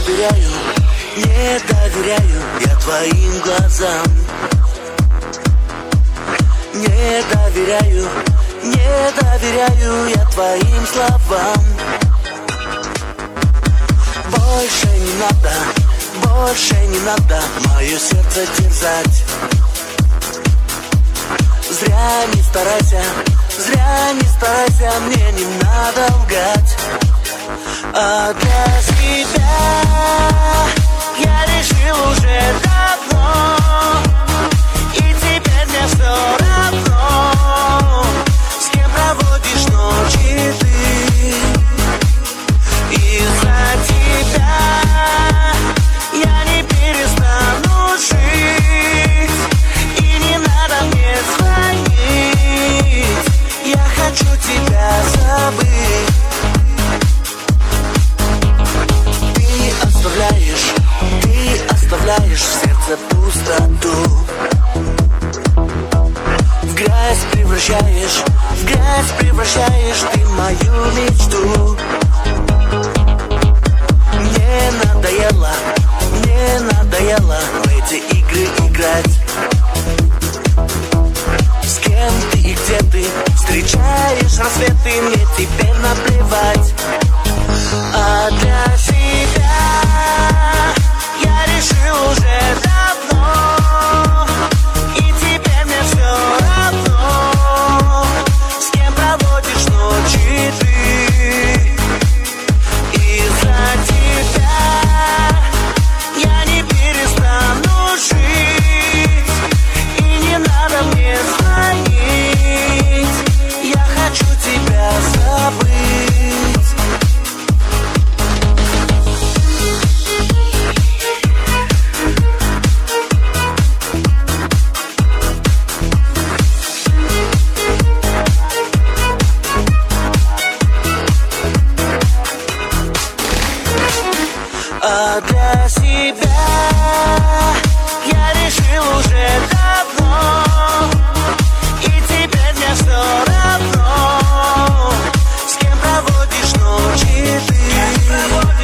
Не доверяю я твоим глазам. Не доверяю я твоим словам. Больше не надо мое сердце терзать. Зря не старайся, мне не надо лгать. А для себя я решил уже давно, и теперь мне все равно, с кем проводишь ночи ты. Из-за тебя я не перестану жить, и не надо мне звонить. Я хочу тебя забыть. Ты оставляешь в сердце пустоту. В грязь превращаешь ты мою мечту. Мне надоело в эти игры играть. С кем ты и где ты встречаешь рассветы, мне теперь наплевать. А для себя я решил уже давно, и теперь мне все равно, с кем проводишь ночи ты. Из-за тебя я не перестану жить, и не надо мне звонить. Я хочу тебя забыть. А для себя я решил уже давно, и теперь мне все равно, с кем проводишь ночи ты.